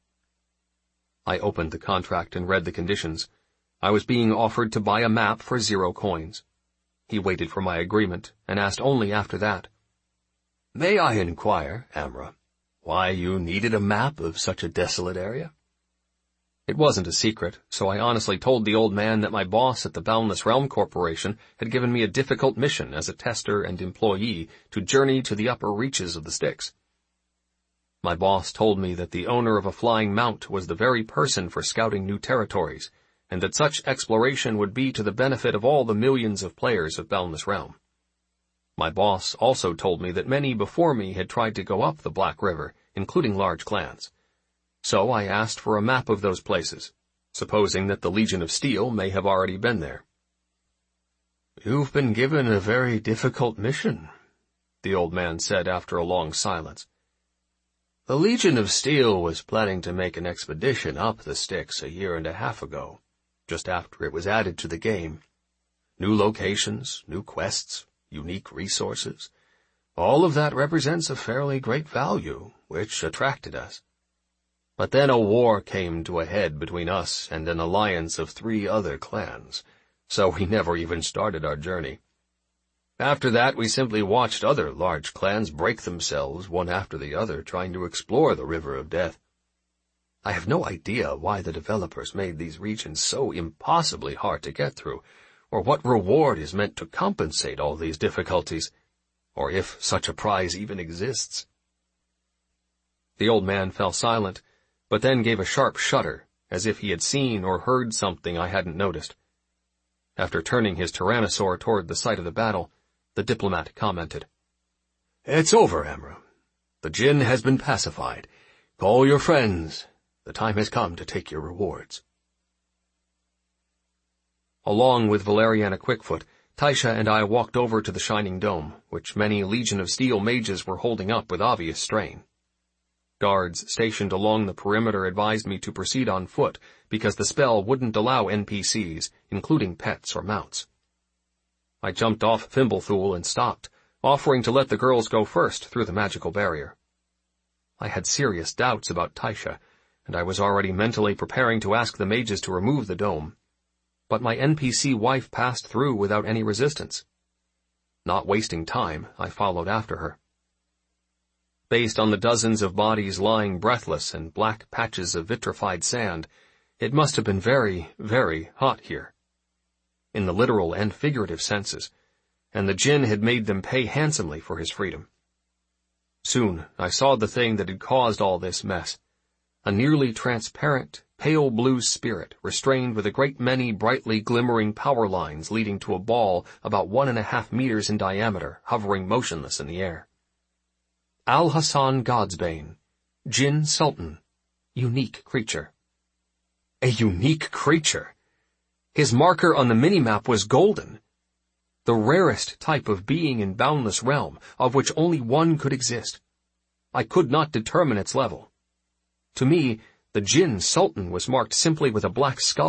I opened the contract and read the conditions. I was being offered to buy a map for zero coins. He waited for my agreement and asked only after that. May I inquire, Amra, why you needed a map of such a desolate area? It wasn't a secret, so I honestly told the old man that my boss at the Boundless Realm Corporation had given me a difficult mission as a tester and employee to journey to the upper reaches of the Styx. My boss told me that the owner of a flying mount was the very person for scouting new territories, and that such exploration would be to the benefit of all the millions of players of Boundless Realm. My boss also told me that many before me had tried to go up the Black River, including large clans. So I asked for a map of those places, supposing that the Legion of Steel may have already been there. You've been given a very difficult mission, the old man said after a long silence. The Legion of Steel was planning to make an expedition up the Styx a year and a half ago, just after it was added to the game. New locations, new quests, unique resources. All of that represents a fairly great value, which attracted us. But then a war came to a head between us and an alliance of three other clans, so we never even started our journey. After that, we simply watched other large clans break themselves one after the other trying to explore the River of Death. I have no idea why the developers made these regions so impossibly hard to get through, or what reward is meant to compensate all these difficulties, or if such a prize even exists. The old man fell silent, but then gave a sharp shudder, as if he had seen or heard something I hadn't noticed. After turning his tyrannosaur toward the site of the battle, the diplomat commented, It's over, Amra. The Jinn has been pacified. Call your friends. The time has come to take your rewards. Along with Valeriana Quickfoot, Taisha and I walked over to the Shining Dome, which many Legion of Steel mages were holding up with obvious strain. Guards stationed along the perimeter advised me to proceed on foot because the spell wouldn't allow N P Cs, including pets or mounts. I jumped off Fimbulthul and stopped, offering to let the girls go first through the magical barrier. I had serious doubts about Taisha, and I was already mentally preparing to ask the mages to remove the dome. But my N P C wife passed through without any resistance. Not wasting time, I followed after her. Based on the dozens of bodies lying breathless and black patches of vitrified sand, it must have been very, very hot here, in the literal and figurative senses, and the Jinn had made them pay handsomely for his freedom. Soon I saw the thing that had caused all this mess, a nearly transparent, pale blue spirit restrained with a great many brightly glimmering power lines leading to a ball about one and a half meters in diameter, hovering motionless in the air. Al-Hassan Godsbane, Jinn Sultan, unique creature. A unique creature! His marker on the minimap was golden, the rarest type of being in Boundless Realm, of which only one could exist. I could not determine its level. To me, the Jinn Sultan was marked simply with a black skull,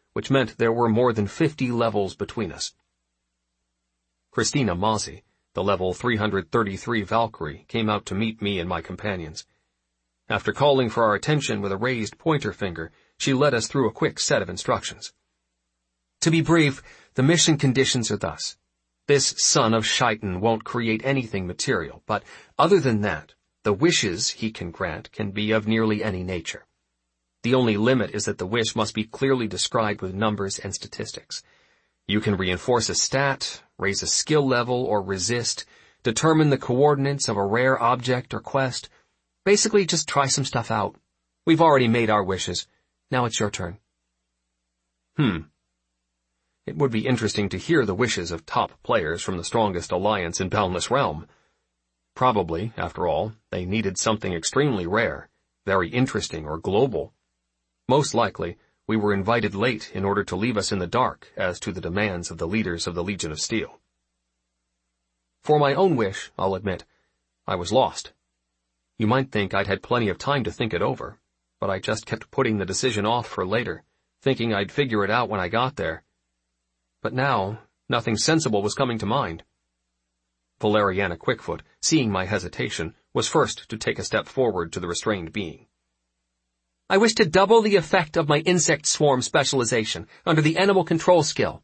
which meant there were more than fifty levels between us. Christina Mozzie, the level three hundred thirty-three Valkyrie, came out to meet me and my companions. After calling for our attention with a raised pointer finger, she led us through a quick set of instructions. To be brief, the mission conditions are thus. This son of Shaitan won't create anything material, but other than that, the wishes he can grant can be of nearly any nature. The only limit is that the wish must be clearly described with numbers and statistics. You can reinforce a stat, raise a skill level, or resist, determine the coordinates of a rare object or quest. Basically, just try some stuff out. We've already made our wishes. Now it's your turn. Hmm. It would be interesting to hear the wishes of top players from the strongest alliance in Boundless Realm. Probably, after all, they needed something extremely rare, very interesting or global. Most likely, we were invited late in order to leave us in the dark as to the demands of the leaders of the Legion of Steel. For my own wish, I'll admit, I was lost. You might think I'd had plenty of time to think it over, but I just kept putting the decision off for later, thinking I'd figure it out when I got there. But now, nothing sensible was coming to mind. Valeriana Quickfoot, seeing my hesitation, was first to take a step forward to the restrained being. I wish to double the effect of my insect swarm specialization under the animal control skill.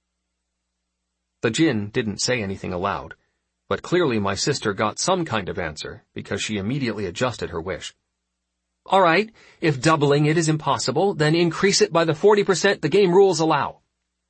The djinn didn't say anything aloud, but clearly my sister got some kind of answer because she immediately adjusted her wish. All right, if doubling it is impossible, then increase it by the forty percent the game rules allow.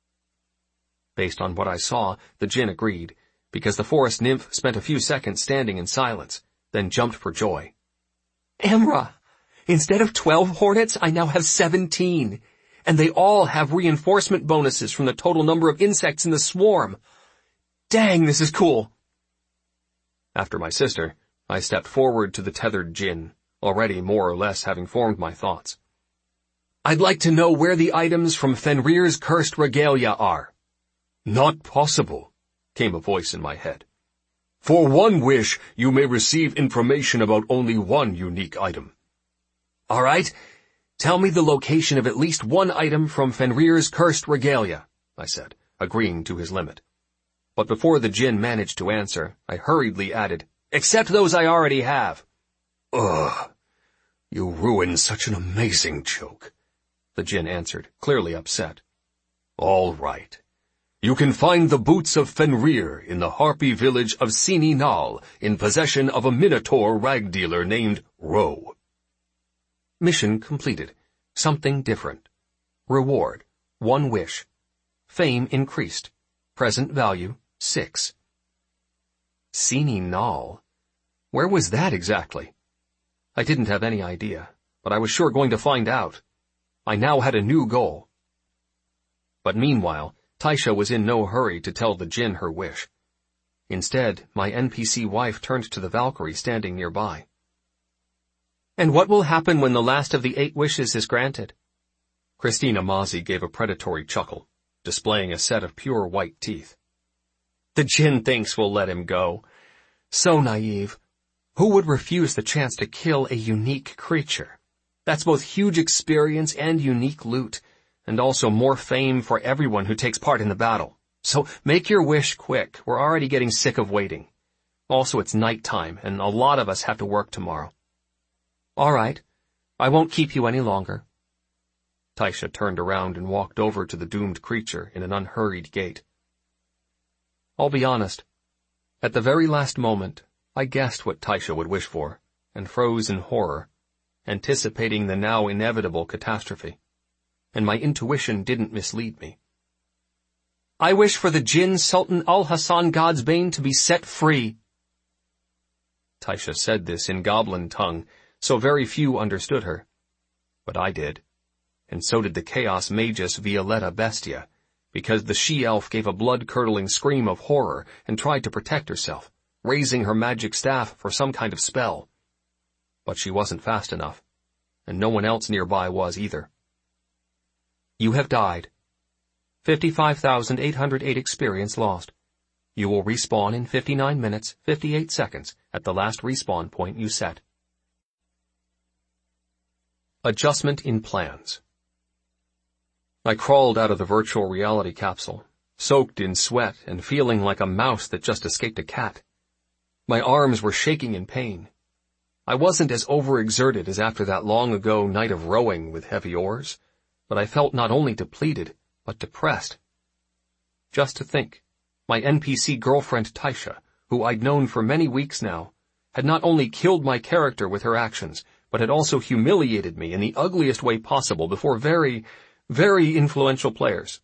Based on what I saw, the djinn agreed, because the forest nymph spent a few seconds standing in silence, then jumped for joy. Amra! Instead of twelve hornets, I now have seventeen, and they all have reinforcement bonuses from the total number of insects in the swarm. Dang, this is cool. After my sister, I stepped forward to the tethered djinn, already more or less having formed my thoughts. I'd like to know where the items from Fenrir's cursed regalia are. Not possible, came a voice in my head. For one wish, you may receive information about only one unique item. All right, tell me the location of at least one item from Fenrir's cursed regalia, I said, agreeing to his limit. But before the djinn managed to answer, I hurriedly added, except those I already have. Ugh, you ruined such an amazing joke, the djinn answered, clearly upset. All right. You can find the boots of Fenrir in the harpy village of Sini Nal in possession of a minotaur rag dealer named Ro. Mission completed. Something different. Reward, one wish. Fame increased. Present value, six. Sini Nal. Where was that exactly? I didn't have any idea, but I was sure going to find out. I now had a new goal. But meanwhile, Taisha was in no hurry to tell the djinn her wish. Instead, my N P C wife turned to the Valkyrie standing nearby. And what will happen when the last of the eight wishes is granted? Christina Mozzie gave a predatory chuckle, displaying a set of pure white teeth. The djinn thinks we'll let him go. So naive. Who would refuse the chance to kill a unique creature? That's both huge experience and unique loot, and also more fame for everyone who takes part in the battle. So make your wish quick. We're already getting sick of waiting. Also, it's nighttime, and a lot of us have to work tomorrow. All right. I won't keep you any longer. Taisha turned around and walked over to the doomed creature in an unhurried gait. I'll be honest. At the very last moment, I guessed what Taisha would wish for, and froze in horror, anticipating the now inevitable catastrophe. And my intuition didn't mislead me. I wish for the Jinn Sultan Al-Hassan God's Bane to be set free. Taisha said this in goblin tongue, so very few understood her. But I did. And so did the Chaos Magus Violetta Bestia, because the she-elf gave a blood-curdling scream of horror and tried to protect herself, raising her magic staff for some kind of spell. But she wasn't fast enough, and no one else nearby was either. You have died. fifty-five thousand eight hundred eight experience lost. You will respawn in fifty-nine minutes, fifty-eight seconds at the last respawn point you set. Adjustment in plans. I crawled out of the virtual reality capsule, soaked in sweat and feeling like a mouse that just escaped a cat. My arms were shaking in pain. I wasn't as overexerted as after that long-ago night of rowing with heavy oars, but I felt not only depleted, but depressed. Just to think, my N P C girlfriend Taisha, who I'd known for many weeks now, had not only killed my character with her actions, but had also humiliated me in the ugliest way possible before very, very influential players.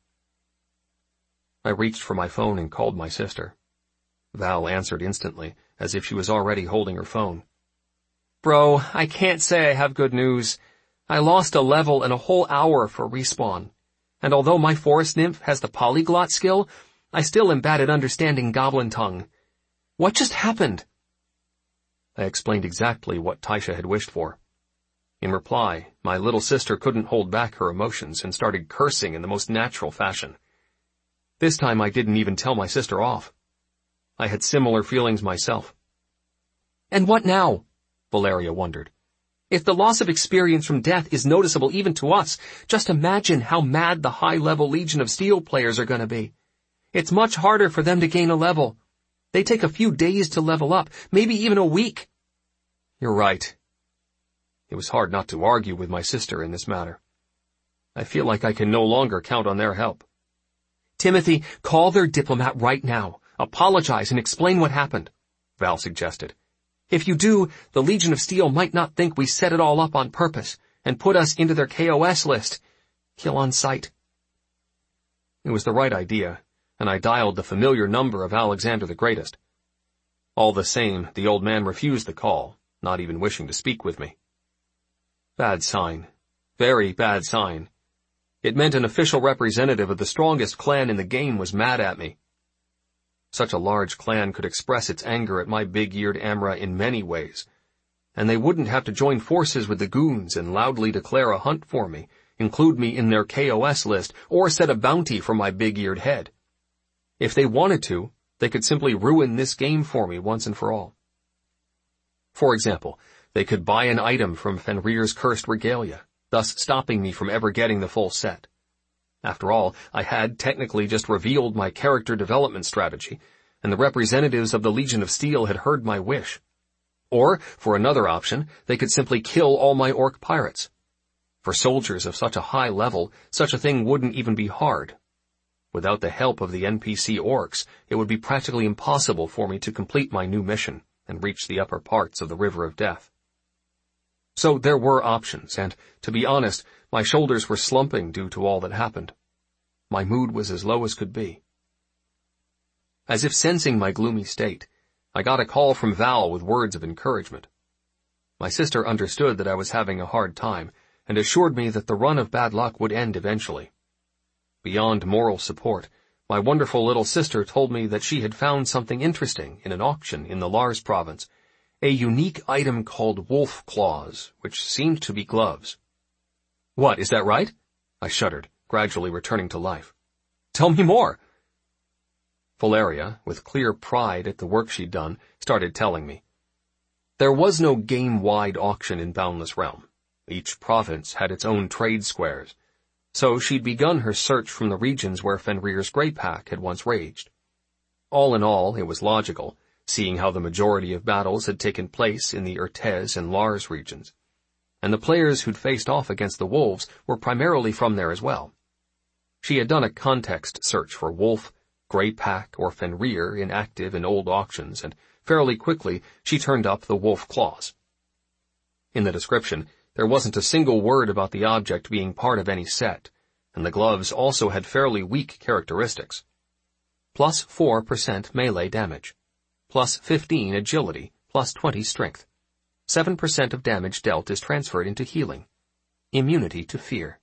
I reached for my phone and called my sister. Val answered instantly, as if she was already holding her phone. Bro, I can't say I have good news. I lost a level and a whole hour for respawn. And although my forest nymph has the polyglot skill, I still am bad at understanding goblin tongue. What just happened? I explained exactly what Taisha had wished for. In reply, my little sister couldn't hold back her emotions and started cursing in the most natural fashion. This time I didn't even tell my sister off. I had similar feelings myself. And what now? Valeria wondered. If the loss of experience from death is noticeable even to us, just imagine how mad the high-level Legion of Steel players are going to be. It's much harder for them to gain a level. They take a few days to level up, maybe even a week. You're right. It was hard not to argue with my sister in this matter. I feel like I can no longer count on their help. Timothy, call their diplomat right now. Apologize and explain what happened, Val suggested. If you do, the Legion of Steel might not think we set it all up on purpose and put us into their K O S list. Kill on sight. It was the right idea, and I dialed the familiar number of Alexander the Greatest. All the same, the old man refused the call, not even wishing to speak with me. Bad sign. Very bad sign. It meant an official representative of the strongest clan in the game was mad at me. Such a large clan could express its anger at my big-eared Amra in many ways, and they wouldn't have to join forces with the goons and loudly declare a hunt for me, include me in their K O S list, or set a bounty for my big-eared head. If they wanted to, they could simply ruin this game for me once and for all. For example, they could buy an item from Fenrir's cursed regalia, thus stopping me from ever getting the full set. After all, I had technically just revealed my character development strategy, and the representatives of the Legion of Steel had heard my wish. Or, for another option, they could simply kill all my orc pirates. For soldiers of such a high level, such a thing wouldn't even be hard. Without the help of the N P C orcs, it would be practically impossible for me to complete my new mission and reach the upper parts of the River of Death. So there were options, and, to be honest, my shoulders were slumping due to all that happened. My mood was as low as could be. As if sensing my gloomy state, I got a call from Val with words of encouragement. My sister understood that I was having a hard time, and assured me that the run of bad luck would end eventually. Beyond moral support, my wonderful little sister told me that she had found something interesting in an auction in the Lars province, a unique item called wolf claws, which seemed to be gloves. What, is that right? I shuddered, gradually returning to life. Tell me more. Valeria, with clear pride at the work she'd done, started telling me. There was no game-wide auction in Boundless Realm. Each province had its own trade squares. So she'd begun her search from the regions where Fenrir's Grey Pack had once raged. All in all, it was logical, seeing how the majority of battles had taken place in the Urtez and Lars regions, and the players who'd faced off against the wolves were primarily from there as well. She had done a context search for wolf, Grey Pack, or Fenrir in active and old auctions, and fairly quickly she turned up the wolf claws. In the description, there wasn't a single word about the object being part of any set, and the gloves also had fairly weak characteristics. Plus four percent melee damage. Plus fifteen agility, plus twenty strength. seven percent of damage dealt is transferred into healing. Immunity to fear.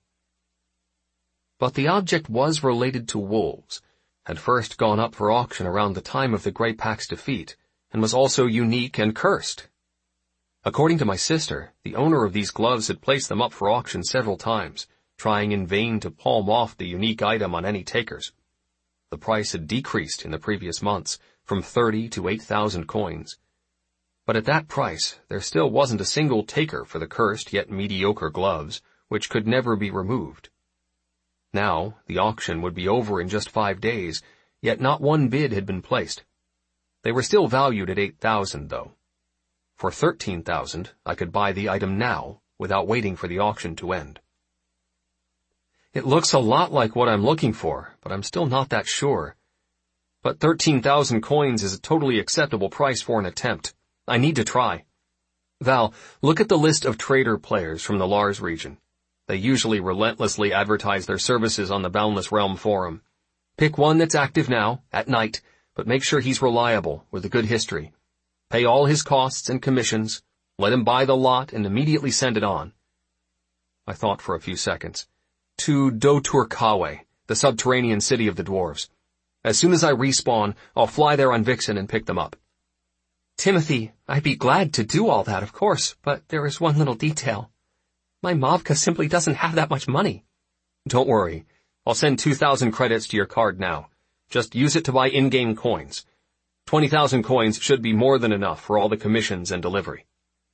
But the object was related to wolves, had first gone up for auction around the time of the Grey Pack's defeat, and was also unique and cursed. According to my sister, the owner of these gloves had placed them up for auction several times, trying in vain to palm off the unique item on any takers. The price had decreased in the previous months, from thirty to eight thousand coins. But at that price, there still wasn't a single taker for the cursed yet mediocre gloves, which could never be removed. Now, the auction would be over in just five days, yet not one bid had been placed. They were still valued at eight thousand, though. For thirteen thousand, I could buy the item now, without waiting for the auction to end. It looks a lot like what I'm looking for, but I'm still not that sure. But thirteen thousand coins is a totally acceptable price for an attempt. I need to try. Val, look at the list of trader players from the Lars region. They usually relentlessly advertise their services on the Boundless Realm forum. Pick one that's active now, at night, but make sure he's reliable, with a good history. Pay all his costs and commissions, let him buy the lot, and immediately send it on. I thought for a few seconds. To Doturkawe, the subterranean city of the dwarves. As soon as I respawn, I'll fly there on Vixen and pick them up. Timothy, I'd be glad to do all that, of course, but there is one little detail. My Mavka simply doesn't have that much money. Don't worry. I'll send two thousand credits to your card now. Just use it to buy in-game coins. twenty thousand coins should be more than enough for all the commissions and delivery.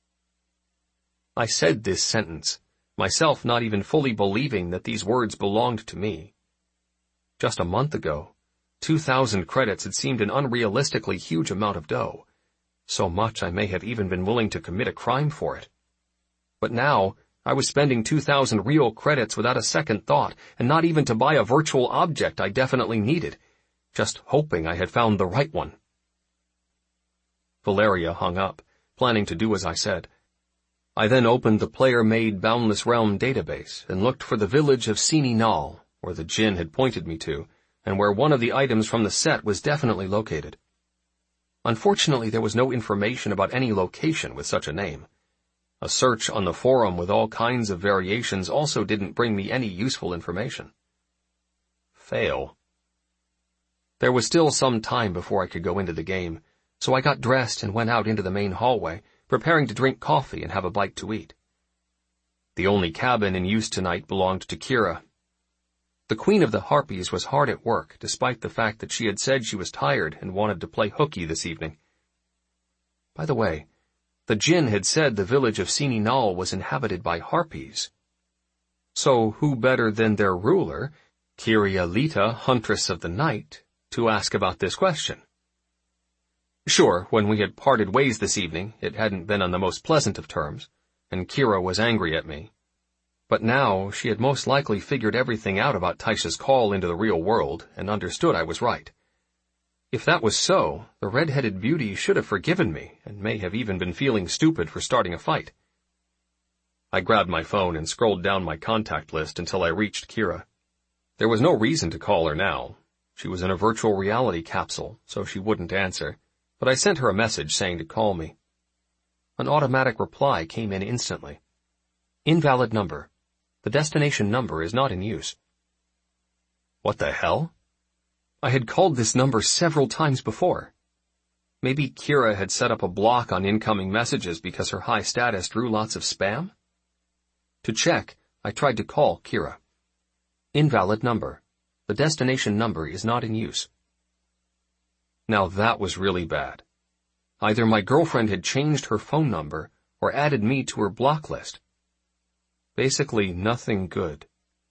I said this sentence, myself not even fully believing that these words belonged to me. Just a month ago, two thousand credits had seemed an unrealistically huge amount of dough. So much I may have even been willing to commit a crime for it. But now, I was spending two thousand real credits without a second thought, and not even to buy a virtual object I definitely needed, just hoping I had found the right one. Valeria hung up, planning to do as I said. I then opened the player-made Boundless Realm database and looked for the village of Sini Nal, where the djinn had pointed me to, and where one of the items from the set was definitely located. Unfortunately, there was no information about any location with such a name. A search on the forum with all kinds of variations also didn't bring me any useful information. Fail. There was still some time before I could go into the game, so I got dressed and went out into the main hallway, preparing to drink coffee and have a bite to eat. The only cabin in use tonight belonged to Kira. The Queen of the Harpies was hard at work, despite the fact that she had said she was tired and wanted to play hooky this evening. By the way, the djinn had said the village of Sini Nal was inhabited by harpies. So who better than their ruler, Kiria-Lita, Huntress of the Night, to ask about this question? Sure, when we had parted ways this evening, it hadn't been on the most pleasant of terms, and Kira was angry at me. But now she had most likely figured everything out about Taisha's call into the real world and understood I was right. If that was so, the red-headed beauty should have forgiven me and may have even been feeling stupid for starting a fight. I grabbed my phone and scrolled down my contact list until I reached Kira. There was no reason to call her now. She was in a virtual reality capsule, so she wouldn't answer, but I sent her a message saying to call me. An automatic reply came in instantly. Invalid number. The destination number is not in use. What the hell? I had called this number several times before. Maybe Kira had set up a block on incoming messages because her high status drew lots of spam? To check, I tried to call Kira. Invalid number. The destination number is not in use. Now that was really bad. Either my girlfriend had changed her phone number or added me to her block list. Basically, nothing good.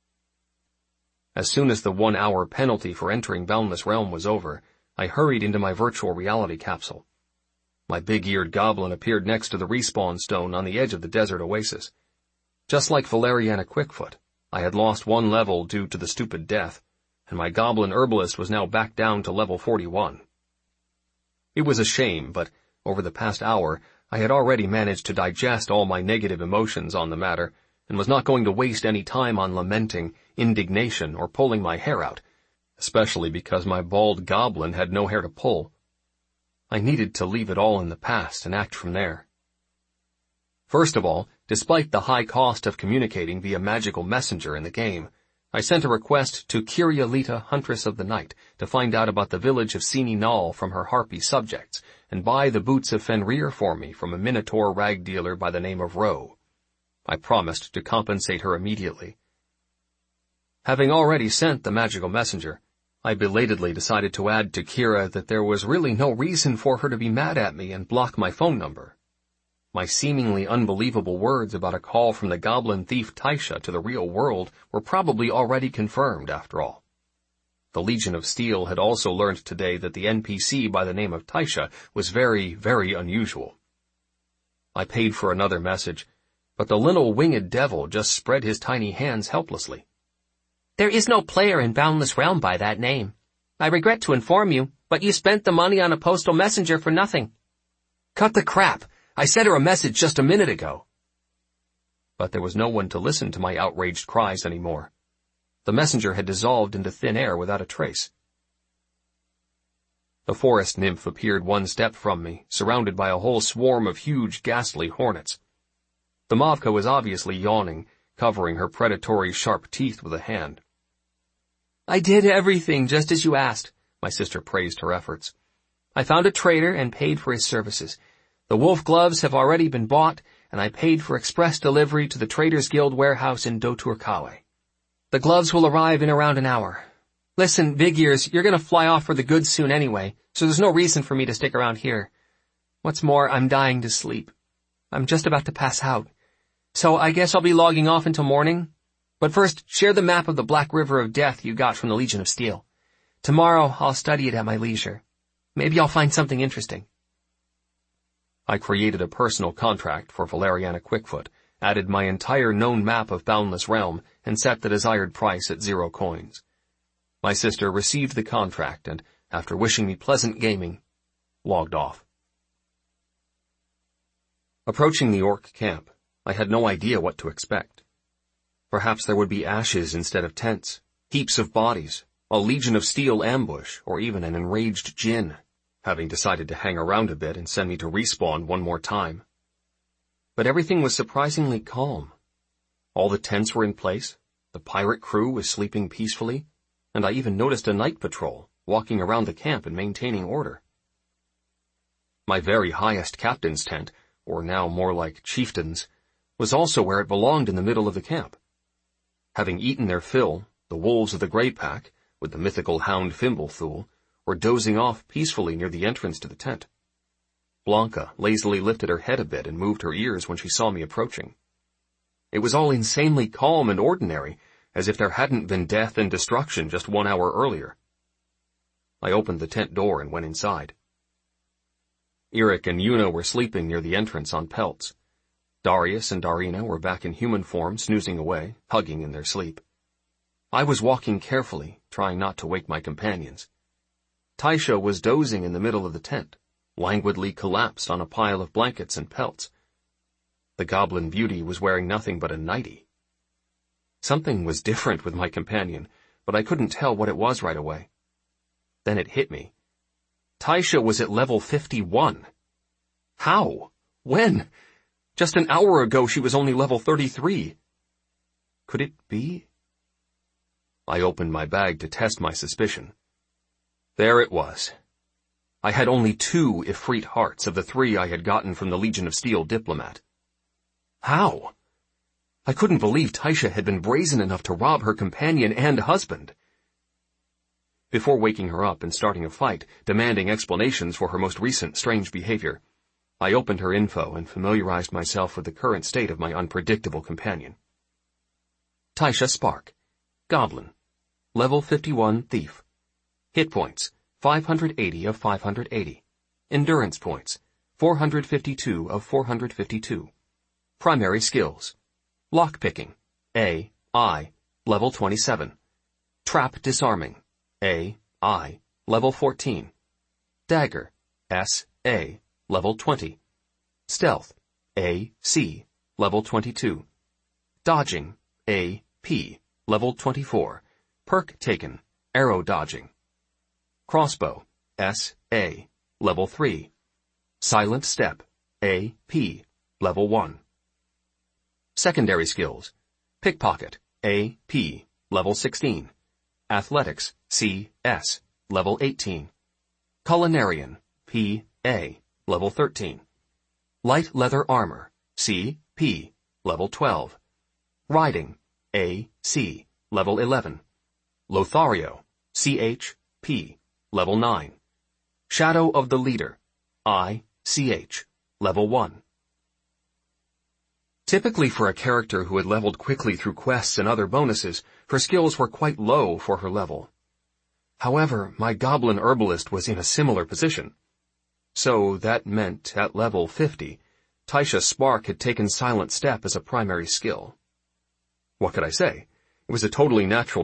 As soon as the one-hour penalty for entering Boundless Realm was over, I hurried into my virtual reality capsule. My big-eared goblin appeared next to the respawn stone on the edge of the desert oasis. Just like Valeriana Quickfoot, I had lost one level due to the stupid death, and my goblin herbalist was now back down to level forty-one. It was a shame, but over the past hour, I had already managed to digest all my negative emotions on the matter, and was not going to waste any time on lamenting, indignation, or pulling my hair out, especially because my bald goblin had no hair to pull. I needed to leave it all in the past and act from there. First of all, despite the high cost of communicating via magical messenger in the game, I sent a request to Kiria-Lita, Huntress of the Night, to find out about the village of Sini Nal from her harpy subjects, and buy the boots of Fenrir for me from a minotaur rag dealer by the name of Ro. I promised to compensate her immediately. Having already sent the magical messenger, I belatedly decided to add to Kira that there was really no reason for her to be mad at me and block my phone number. My seemingly unbelievable words about a call from the goblin thief Taisha to the real world were probably already confirmed, after all. The Legion of Steel had also learned today that the N P C by the name of Taisha was very, very unusual. I paid for another message, but the little winged devil just spread his tiny hands helplessly. There is no player in Boundless Realm by that name. I regret to inform you, but you spent the money on a postal messenger for nothing. Cut the crap! I sent her a message just a minute ago. But there was no one to listen to my outraged cries anymore. The messenger had dissolved into thin air without a trace. The forest nymph appeared one step from me, surrounded by a whole swarm of huge, ghastly hornets. The Mavka was obviously yawning, covering her predatory sharp teeth with a hand. I did everything just as you asked, my sister praised her efforts. I found a trader and paid for his services. The wolf gloves have already been bought, and I paid for express delivery to the Traders Guild warehouse in Doturkawe. The gloves will arrive in around an hour. Listen, Big Ears, you're gonna fly off for the goods soon anyway, so there's no reason for me to stick around here. What's more, I'm dying to sleep. I'm just about to pass out. So I guess I'll be logging off until morning. But first, share the map of the Black River of Death you got from the Legion of Steel. Tomorrow, I'll study it at my leisure. Maybe I'll find something interesting. I created a personal contract for Valeriana Quickfoot, added my entire known map of Boundless Realm, and set the desired price at zero coins. My sister received the contract and, after wishing me pleasant gaming, logged off. Approaching the orc camp, I had no idea what to expect. Perhaps there would be ashes instead of tents, heaps of bodies, a Legion of Steel ambush, or even an enraged djinn, having decided to hang around a bit and send me to respawn one more time. But everything was surprisingly calm. All the tents were in place, the pirate crew was sleeping peacefully, and I even noticed a night patrol walking around the camp and maintaining order. My very highest captain's tent, or now more like chieftain's, was also where it belonged in the middle of the camp. Having eaten their fill, the wolves of the Grey Pack, with the mythical hound Fimbulthul, were dozing off peacefully near the entrance to the tent. Blanca lazily lifted her head a bit and moved her ears when she saw me approaching. It was all insanely calm and ordinary, as if there hadn't been death and destruction just one hour earlier. I opened the tent door and went inside. Eric and Yuna were sleeping near the entrance on pelts. Darius and Darina were back in human form, snoozing away, hugging in their sleep. I was walking carefully, trying not to wake my companions. Taisha was dozing in the middle of the tent, languidly collapsed on a pile of blankets and pelts. The goblin beauty was wearing nothing but a nightie. Something was different with my companion, but I couldn't tell what it was right away. Then it hit me. Taisha was at level fifty-one. How? When? Just an hour ago she was only level thirty-three. Could it be? I opened my bag to test my suspicion. There it was. I had only two Ifrit hearts of the three I had gotten from the Legion of Steel diplomat. How? I couldn't believe Taisha had been brazen enough to rob her companion and husband. Before waking her up and starting a fight, demanding explanations for her most recent strange behavior, I opened her info and familiarized myself with the current state of my unpredictable companion. Taisha Spark, Goblin, Level fifty-one Thief. Hit points, five hundred eighty of five hundred eighty. Endurance points, four hundred fifty-two of four hundred fifty-two. Primary skills. Lockpicking, A, I, Level twenty-seven. Trap Disarming, A, I, Level fourteen. Dagger, S, A, Level twenty. Stealth, A, C, Level twenty-two. Dodging, A, P, Level twenty-four. Perk taken, Arrow Dodging. Crossbow, S, A, Level three. Silent Step, A, P, Level one. Secondary skills. Pickpocket, A, P, Level sixteen. Athletics, C, S, Level eighteen. Culinarian, P, A, Level thirteen. Light Leather Armor, C, P, Level twelve. Riding, A, C, Level eleven. Lothario, C H, P, Level nine. Shadow of the Leader, I, C H, Level one. Typically for a character who had leveled quickly through quests and other bonuses, her skills were quite low for her level. However, my goblin herbalist was in a similar position. So that meant, at level fifty, Taisha Spark had taken Silent Step as a primary skill. What could I say? It was a totally natural